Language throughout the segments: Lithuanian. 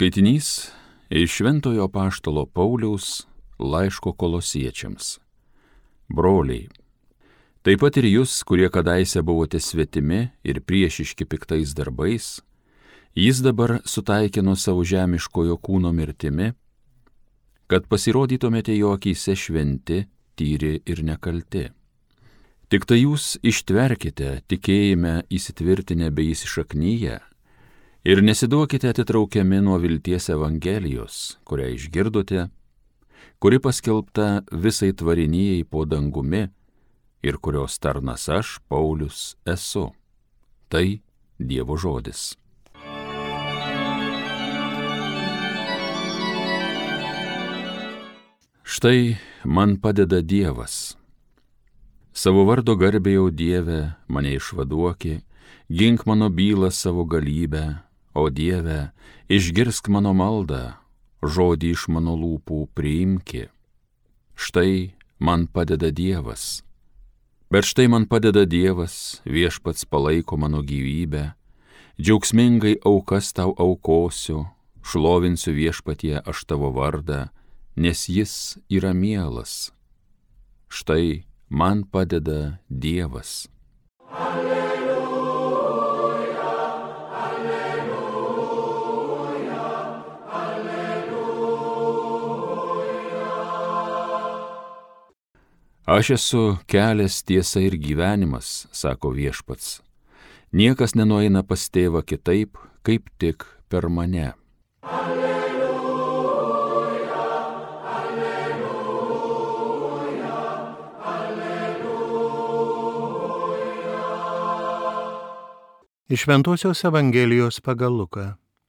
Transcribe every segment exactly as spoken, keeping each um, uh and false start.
Skaitinys iš Šventojo apaštalo Pauliaus laiško Kolosiečiams. Broliai, taip pat ir jūs, kurie kadaise buvote svetimi ir priešiški piktais darbais, jis dabar sutaikino savo žemiškojo kūno mirtimi, kad pasirodytumėte jo akyse šventi, tyri ir nekalti. Tik tai jūs ištverkite tikėjime įsitvirtinę bei įsišaknyję ir nesiduokite atitraukiami nuo vilties Evangelijos, kurią išgirdote, kuri paskelbta visai tvarinijai po dangumi ir kurios tarnas aš, Paulius, esu. Tai Dievo žodis. Štai man padeda Dievas. Savo vardo garbėjau Dieve, mane išvaduoki, gink mano bylą savo galybę, o Dieve, išgirsk mano maldą, žodį iš mano lūpų priimki. Štai man padeda Dievas. Bet štai man padeda Dievas, viešpats palaiko mano gyvybę, džiaugsmingai aukas tau aukosiu, šlovinsiu viešpatie aš tavo vardą, nes jis yra mielas. Štai man padeda Dievas. Alleluja, alleluja, alleluja. Aš esu kelias, tiesa ir gyvenimas, sako viešpats. Niekas nenueina pas tėvą kitaip, kaip tik per mane. Iš Šventosios Evangelijos pagal Luką.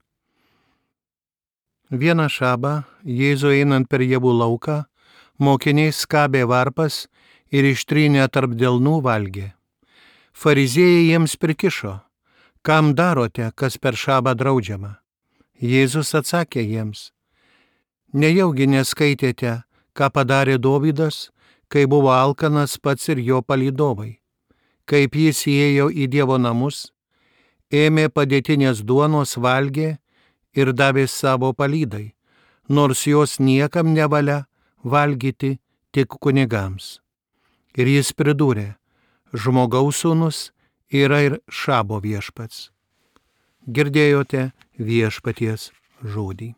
Vieną šabą, Jėzui einant per javų lauką, mokiniai skabė varpas ir ištrynę tarp delnų valgė. Fariziejai jiems prikišo: kam darote, kas per šabą draudžiama? Jėzus atsakė jiems: nejaugi neskaitėte, ką padarė Dovydas, kai buvo alkanas pats ir jo palydovai, kaip jis įėjo į Dievo namus, ėmė padėtinės duonos, valgė ir davė savo palydai, nors jos niekam nevalia valgyti, tik kunigams. Ir jis pridūrė: žmogaus sūnus yra ir šabo viešpats. Girdėjote viešpaties žodį.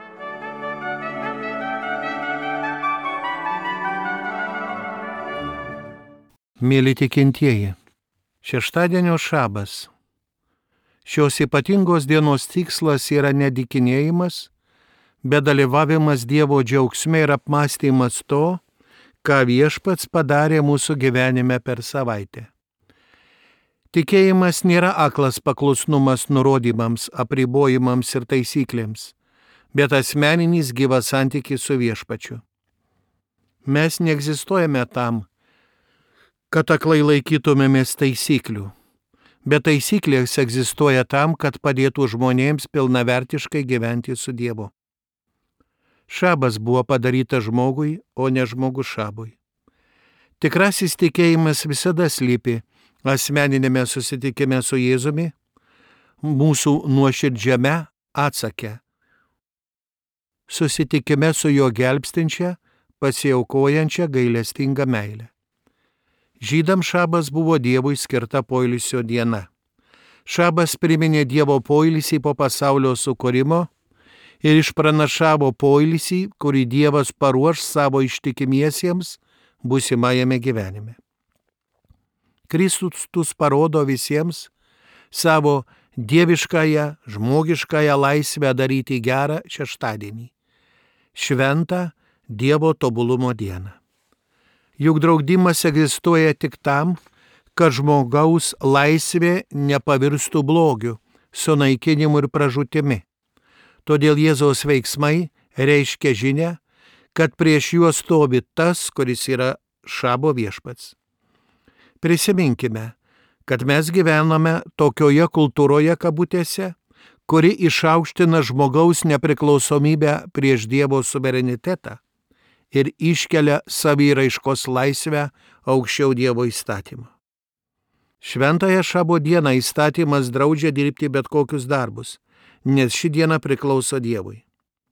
Mėly tikintieji, šeštadienio šabas. Šios ypatingos dienos tikslas yra ne dykinėjimas, bet dalyvavimas Dievo džiaugsme ir apmąstymas to, ką viešpats padarė mūsų gyvenime per savaitę. Tikėjimas nėra aklas paklusnumas nurodymams, apribojimams ir taisyklėms, bet asmeninis gyvas santykis su viešpačiu. Mes neegzistuojame tam, kad aklai laikytumėmės taisyklių, bet taisyklės egzistuoja tam, kad padėtų žmonėms pilnavertiškai gyventi su Dievu. Šabas buvo padarytas žmogui, o ne žmogus šabui. Tikrasis tikėjimas visada slypi asmeninėme susitikime su Jėzumi, mūsų nuoširdžiame atsake, susitikime su jo gelbstinčia, pasiaukojančia gailestinga meile. Žydams šabas buvo Dievui skirta poilsio diena. Šabas priminė Dievo poilsį po pasaulio sukūrimo ir išpranašavo poilsį, kurį Dievas paruoš savo ištikimiesiems būsimajame gyvenime. Kristus parodo visiems savo dieviškąją, žmogiškąją laisvę daryti gerą šeštadienį, šventą Dievo tobulumo dieną. Juk draudimas egzistuoja tik tam, kad žmogaus laisvė nepavirstų blogiu, sunaikinimu ir pražūtimi. Todėl Jėzaus veiksmai reiškia žinią, kad prieš juos stovi tas, kuris yra šabo viešpats. Prisiminkime, kad mes gyvename tokioje kultūroje kabutėse, kuri išaukština žmogaus nepriklausomybę prieš Dievo suverenitetą ir iškelia savyraiškos laisvę aukščiau Dievo įstatymą. Šventąją šabo dieną įstatymas draudžia dirbti bet kokius darbus, nes ši diena priklauso Dievui.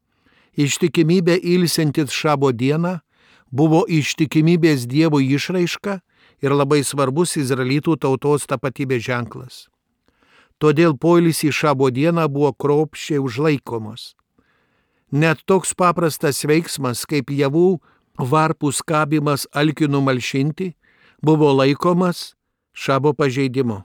Ištikimybė ilsintis šabo dieną buvo ištikimybės Dievui išraiška ir labai svarbus izraelitų tautos tapatybės ženklas. Todėl poilsį šabo dieną buvo kruopščiai užlaikomos. Net toks paprastas veiksmas kaip javų varpų skabimas alkiui numalšinti buvo laikomas šabo pažeidimu.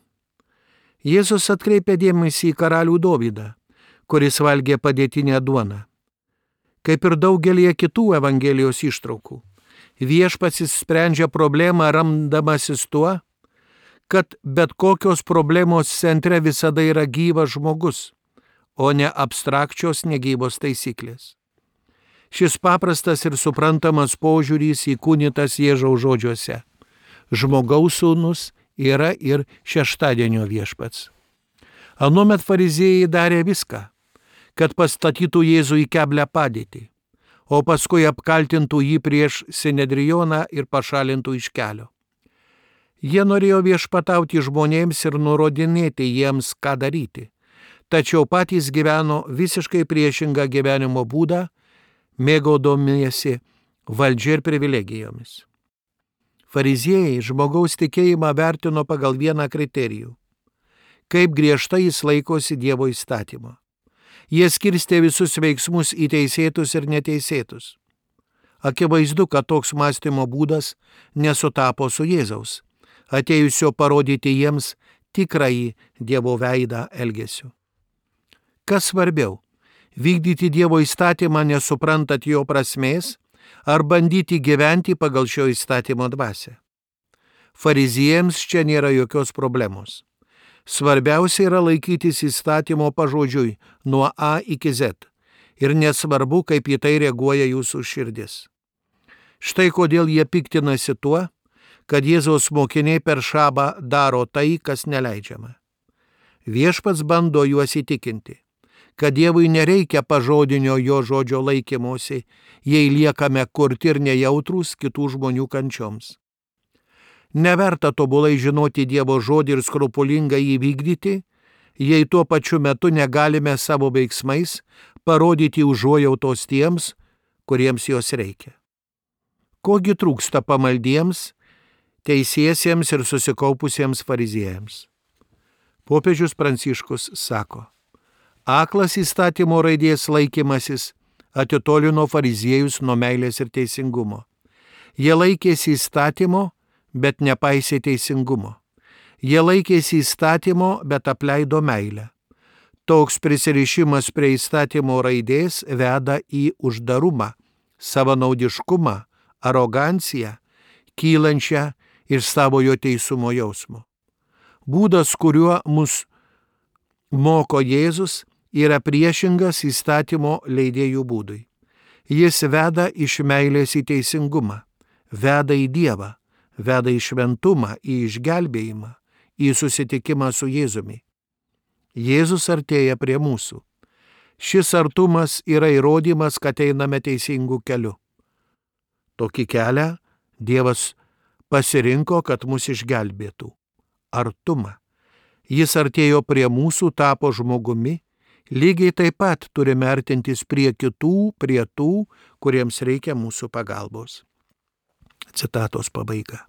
Jėzus atkreipė dėmesį į karalių Dovydą, kuris valgė padėtinę duoną. Kaip ir daugelie kitų Evangelijos ištraukų, viešpats sprendžia problemą remdamasis tuo, kad bet kokios problemos centre visada yra gyvas žmogus, o ne abstrakčios negyvos taisyklės. Šis paprastas ir suprantamas požiūris įkūnytas Jėzaus žodžiuose. Žmogaus sūnus yra ir šeštadienio viešpats. Anuomet fariziejai darė viską, kad pastatytų Jėzų į keblią padėtį, o paskui apkaltintų jį prieš Sinedrioną ir pašalintų iš kelio. Jie norėjo viešpatauti žmonėms ir nurodinėti jiems, ką daryti, tačiau patys gyveno visiškai priešingą gyvenimo būdą, mėgaudomiesi valdžia ir privilegijomis. Fariziejai žmogaus tikėjimą vertino pagal vieną kriterijų – kaip griežtai jis laikosi Dievo įstatymo. Jie skirstė visus veiksmus į teisėtus ir neteisėtus. Akivaizdu, kad toks mąstymo būdas nesutapo su Jėzaus, atėjusio parodyti jiems tikrąjį Dievo veidą elgesiu. Kas svarbiau? Vykdyti Dievo įstatymą nesuprantat jo prasmės ar bandyti gyventi pagal šio įstatymo dvasią. Fariziejams čia nėra jokios problemos. Svarbiausia yra laikytis įstatymo pažodžiui nuo A iki Z ir nesvarbu, kaip į tai reaguoja jūsų širdis. Štai kodėl jie piktinasi tuo, kad Jėzaus mokiniai per šabą daro tai, kas neleidžiama. Viešpats bando juos įtikinti, kad Dievui nereikia pažodinio jo žodžio laikymosi, jei liekame kurti ir nejautrūs kitų žmonių kančioms. Neverta tobulai žinoti Dievo žodį ir skrupulingai jį vykdyti, jei tuo pačiu metu negalime savo veiksmais parodyti užuojautos tiems, kuriems jos reikia. Kogi trūksta pamaldiems, teisiesiems ir susikaupusiems fariziejams? Popiežius Pranciškus sako, aklas įstatymo raidės laikymasis atitolino fariziejus nuo meilės ir teisingumo. Jie laikėsi įstatymo, bet nepaisė teisingumo. Jie laikėsi įstatymo, bet apleido meilę. Toks prisirišimas prie įstatymo raidės veda į uždarumą, savanaudiškumą, aroganciją, kylančią iš savojo teisumo jausmo. Būdas, kuriuo mus moko Jėzus, yra priešingas įstatymo leidėjų būdui. Jis veda iš meilės į teisingumą, veda į Dievą, veda į šventumą, į išgelbėjimą, į susitikimą su Jėzumi. Jėzus artėja prie mūsų. Šis artumas yra įrodymas, kad einame teisingų keliu. Tokį kelią Dievas pasirinko, kad mus išgelbėtų. Artumą. Jis artėjo prie mūsų, tapo žmogumi, lygiai taip pat turime artintis prie kitų, prie tų, kuriems reikia mūsų pagalbos. Citatos pabaiga.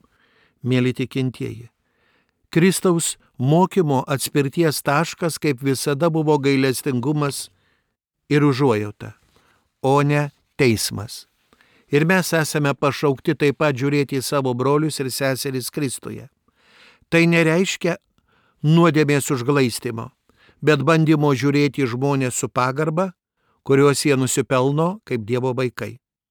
Mėly tikintieji, Kristaus mokymo atspirties taškas kaip visada buvo gailestingumas ir užuojauta, o ne teismas. Ir mes esame pašaukti taip pat žiūrėti į savo brolius ir seseris Kristuje. Tai nereiškia nuodėmės užglaistymo, bet bandymo žiūrėti žmonės su pagarba, kuriuos jie nusipelno kaip Dievo vaikai.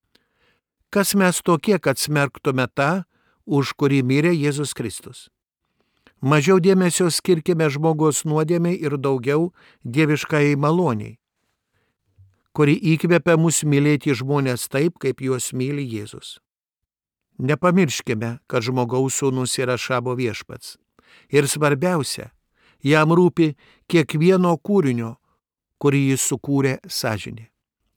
Kas mes tokie, kad smerktume tą, už kurį mirė Jėzus Kristus? Mažiau dėmesio skirkime žmogaus nuodėmei ir daugiau dieviškai maloniai, kuri įkvepia mus mylėti žmonės taip, kaip juos myli Jėzus. Nepamirškime, kad žmogaus sūnus yra šabo viešpats. Ir svarbiausia, jam rūpi kiekvieno kūrinio, kurį jis sukūrė, sąžinė.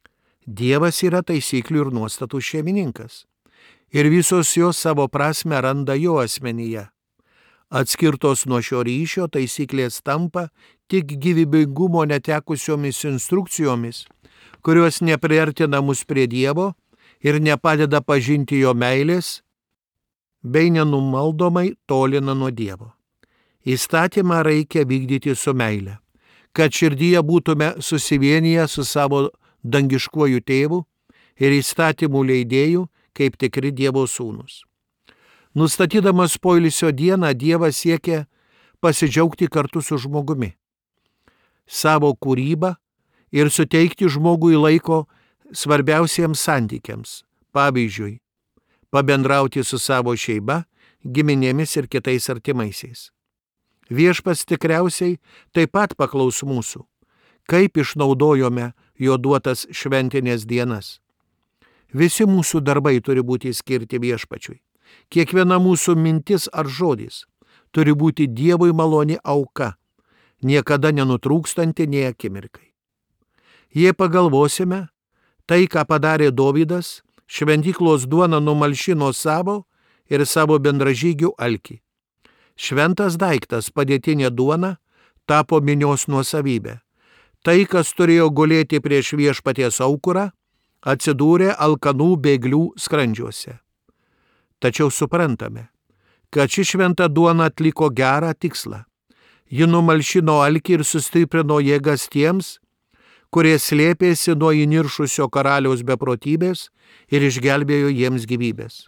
Dievas yra taisyklių ir nuostatų šeimininkas. Ir visos jos savo prasme randa jo asmenyje. Atskirtos nuo šio ryšio taisyklės tampa tik gyvybingumo netekusiomis instrukcijomis, kurios nepriartina mus prie Dievo ir nepadeda pažinti jo meilės, bei nenumaldomai tolina nuo Dievo. Įstatymą reikia vykdyti su meile, kad širdyje būtume susivienyje su savo dangiškuoju tėvu ir įstatymų leidėjų kaip tikri Dievo sūnus. Nustatydamas poilsio dieną, Dievas siekia pasidžiaugti kartu su žmogumi, savo kūrybą ir suteikti žmogui laiko svarbiausiems santykiams, pavyzdžiui, pabendrauti su savo šeima, giminėmis ir kitais artimaisiais. Viešpats tikriausiai taip pat paklaus mūsų, kaip išnaudojome jo duotas šventinės dienas. Visi mūsų darbai turi būti skirti viešpačiui. Kiekviena mūsų mintis ar žodis turi būti Dievui maloni auka, niekada nenutrūkstanti nei akimirkai. Jei pagalvosime, tai, ką padarė Dovydas, šventyklos duona numalšino savo ir savo bendražygių alkį. Šventas daiktas, padėtinė duona, tapo minios nuosavybė. Tai, kas turėjo gulėti prieš viešpaties aukurą, atsidūrė alkanų bėglių skrandžiuose. Tačiau suprantame, kad ši šventa duona atliko gerą tikslą. Ji numalšino alkį ir sustiprino jėgas tiems, kurie slėpėsi nuo įniršusio karaliaus beprotybės ir išgelbėjo jiems gyvybės.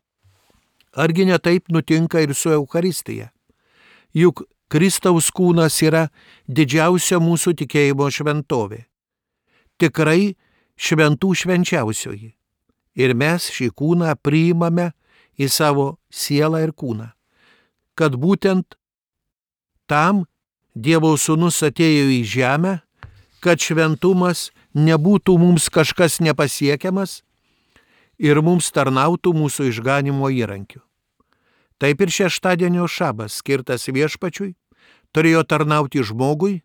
Argi ne taip nutinka ir su Eucharistija? Juk Kristaus kūnas yra didžiausia mūsų tikėjimo šventovė. Tikrai šventų švenčiausioji. Ir mes šį kūną priimame į savo sielą ir kūną. Kad būtent tam Dievo sūnus atėjo į žemę, kad šventumas nebūtų mums kažkas nepasiekiamas ir mums tarnautų mūsų išganimo įrankiu. Taip ir šeštadienio šabas, skirtas viešpačiui, turėjo tarnauti žmogui,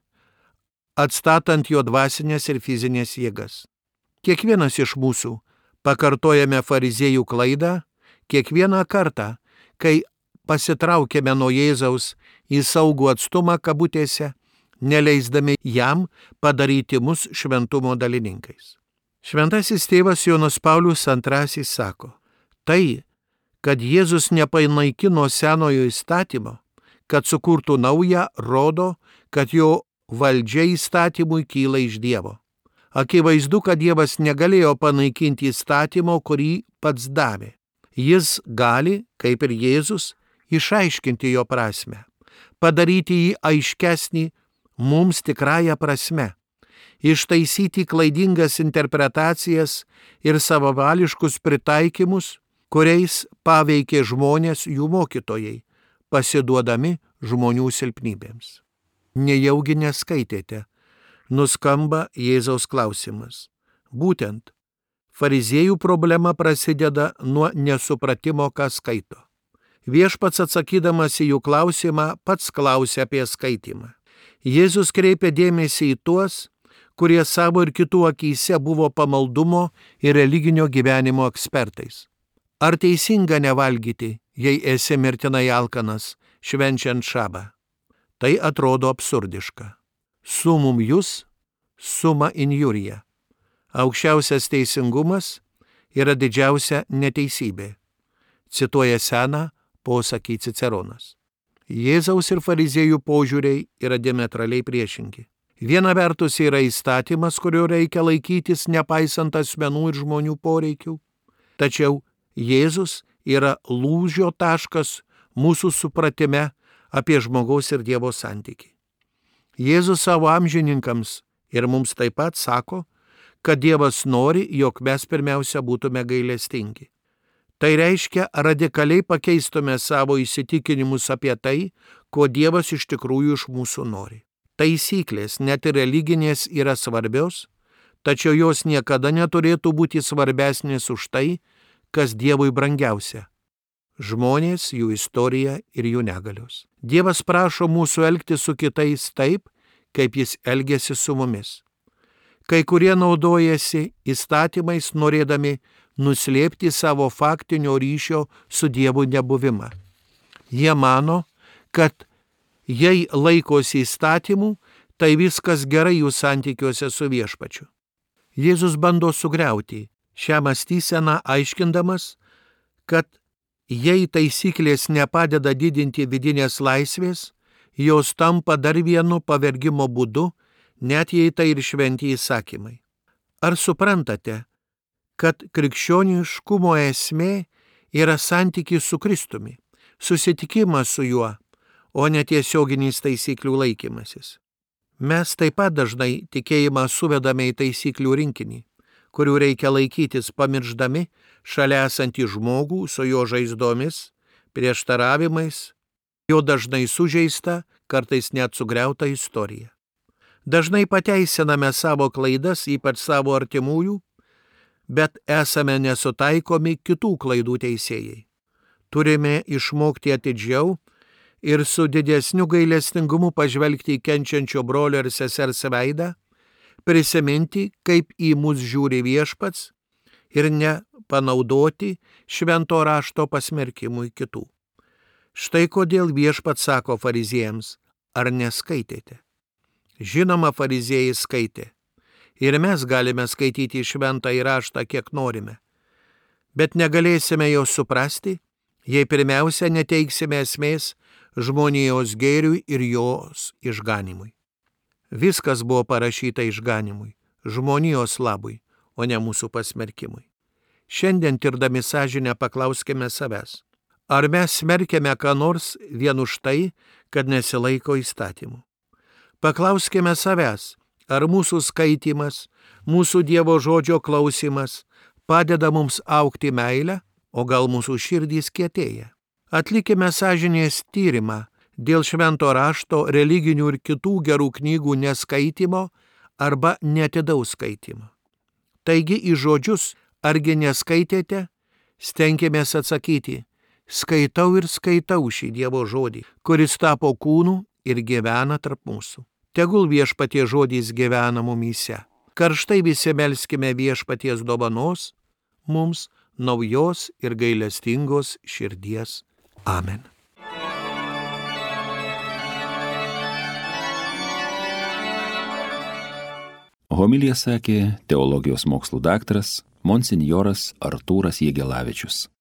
atstatant jo dvasinės ir fizinės jėgas. Kiekvienas iš mūsų pakartojame fariziejų klaidą, kiekvieną kartą, kai pasitraukėme nuo Jėzaus į saugų atstumą kabutėse, neleisdami jam padaryti mus šventumo dalininkais. Šventasis tėvas Jonas Paulius antrasis sako, tai, kad Jėzus nepanaikino senojo įstatymo, kad sukurtų naują, rodo, kad jo valdžia įstatymui kyla iš Dievo. Akivaizdu, kad Dievas negalėjo panaikinti įstatymo, kurį pats davė. Jis gali, kaip ir Jėzus, išaiškinti jo prasme, padaryti jį aiškesnį mums tikrąją prasme, ištaisyti klaidingas interpretacijas ir savavališkus pritaikymus, kuriais paveikė žmonės jų mokytojai, pasiduodami žmonių silpnybėms. Nejaugi neskaitėte, nuskamba Jėzaus klausimas. Būtent, fariziejų problema prasideda nuo nesupratimo, ką skaito. Viešpats atsakydamas į jų klausimą pats klausė apie skaitymą. Jėzus kreipė dėmesį į tuos, kurie savo ir kitų akyse buvo pamaldumo ir religinio gyvenimo ekspertais. Ar teisinga nevalgyti, jei esi mirtinai alkanas, švenčiant šabą? Tai atrodo absurdiška. Sumum jus, suma injurija. Aukščiausias teisingumas yra didžiausia neteisybė. Cituoja seną posakį Ciceronas. Jėzaus ir fariziejų požiūriai yra diametraliai priešingi. Viena vertus yra įstatymas, kurio reikia laikytis nepaisant asmenų ir žmonių poreikių. Tačiau Jėzus yra lūžio taškas mūsų supratime apie žmogaus ir Dievo santykį. Jėzus savo amžininkams ir mums taip pat sako, kad Dievas nori, jog mes pirmiausia būtume gailestingi. Tai reiškia, radikaliai pakeistume savo įsitikinimus apie tai, ko Dievas iš tikrųjų iš mūsų nori. Taisyklės, net ir religinės, yra svarbios, tačiau jos niekada neturėtų būti svarbesnės už tai, kas Dievui brangiausia – žmonės, jų istorija ir jų negalios. Dievas prašo mūsų elgtis su kitais taip, kaip jis elgiasi su mumis. Kai kurie naudojasi įstatymais, norėdami nuslėpti savo faktinio ryšio su Dievu nebuvimą. Jie mano, kad jei laikosi įstatymų, tai viskas gerai jų santykiuose su viešpačiu. Jėzus bando sugriauti šią mąstyseną, aiškindamas, kad jei taisyklės nepadeda didinti vidinės laisvės, jos tampa dar vienu pavergimo būdu, net jei tai ir šventi įsakymai. Ar suprantate, kad krikščioniškumo esmė yra santykis su Kristumi, susitikimas su juo, o ne tiesioginis taisyklių laikymasis? Mes taip pat dažnai tikėjimą suvedame į taisyklių rinkinį, kurių reikia laikytis pamiršdami šalia esantį žmogų su jo žaizdomis, prieštaravimais, jo dažnai sužeista, kartais net sugriauta istorija. Dažnai pateisiname savo klaidas, ypač savo artimųjų, bet esame nesutaikomi kitų klaidų teisėjai. Turime išmokti atidžiau ir su didesniu gailestingumu pažvelgti į kenčiančio brolio ir sesers veidą, prisiminti, kaip į mus žiūri viešpats ir nepanaudoti švento rašto pasmerkimui kitų. Štai kodėl viešpats sako fariziejams, ar neskaitėte? Žinoma, fariziejai skaitė. Ir mes galime skaityti šventąjį raštą, kiek norime. Bet negalėsime jo suprasti, jei pirmiausia neteiksime esmės žmonijos gėriui ir jos išganimui. Viskas buvo parašyta išganimui, žmonijos labui, o ne mūsų pasmerkimui. Šiandien tirdami sąžinę paklauskime savęs, ar mes smerkiame ką nors vien už tai, kad nesilaiko įstatymų. Paklauskime savęs, ar mūsų skaitymas, mūsų Dievo žodžio klausimas padeda mums augti meilę, o gal mūsų širdys kietėja. Atlikime sąžinės tyrimą dėl švento rašto, religinių ir kitų gerų knygų neskaitymo arba neatidaus skaitymo. Taigi į žodžius, argi neskaitėte, stenkimės atsakyti, skaitau ir skaitau šį Dievo žodį, kuris tapo kūnu ir gyvena tarp mūsų. Tegul viešpaties žodis gyvena mumyse. Karštai visi melskime viešpaties dovanos, mums naujos ir gailestingos širdies. Amen. Homiliją sakė teologijos mokslų daktaras monsinjoras Artūras Jegelavičius.